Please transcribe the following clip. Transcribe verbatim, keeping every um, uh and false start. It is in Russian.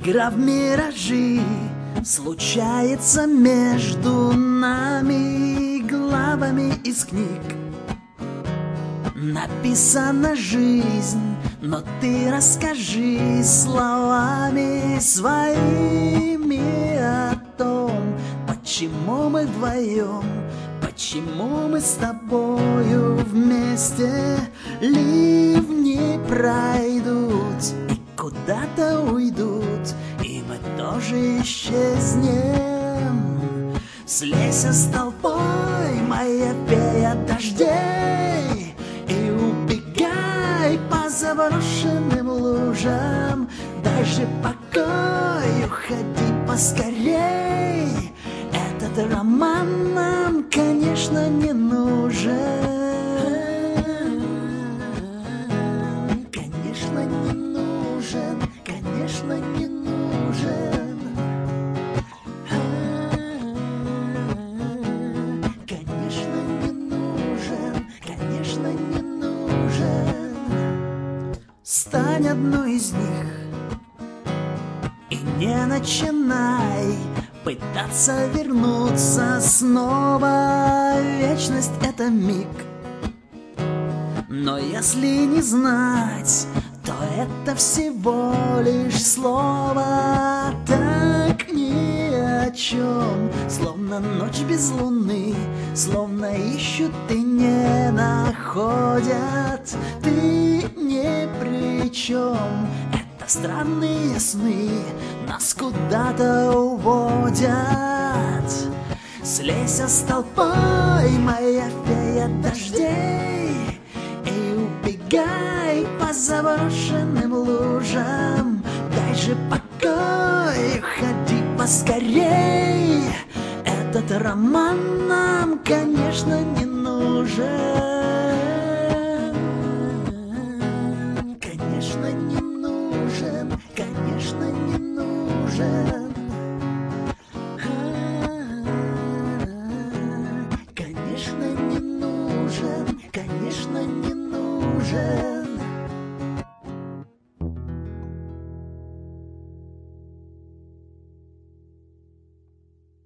Игра в миражи случается между нами, главами из книг. Написана жизнь, но ты расскажи словами своими о том, почему мы вдвоем, почему мы с тобою вместе. Ливни пройдут и куда-то уйдут, и мы тоже исчезнем. Слейся с толпой, моя фея дождей, и убегай по заброшенным лужам. Даже покой, уходи поскорей. Этот роман нам, конечно, не нужен. Конечно, не нужен, конечно, не нужен. Конечно, не нужен, конечно, не нужен. Стань одной из них и не начинай пытаться вернуться снова. Вечность — это миг, но если не знать, то это всего лишь слово. Так ни о чем, словно ночь без луны, словно ищут и не находят. Ты ни при чем. Это странные сны нас куда-то уводят. Слейся с толпой, моя фея дождей, и убегай по заброшенным лужам. Дай же покой, ходи поскорей. Этот роман нам, конечно, не нужен.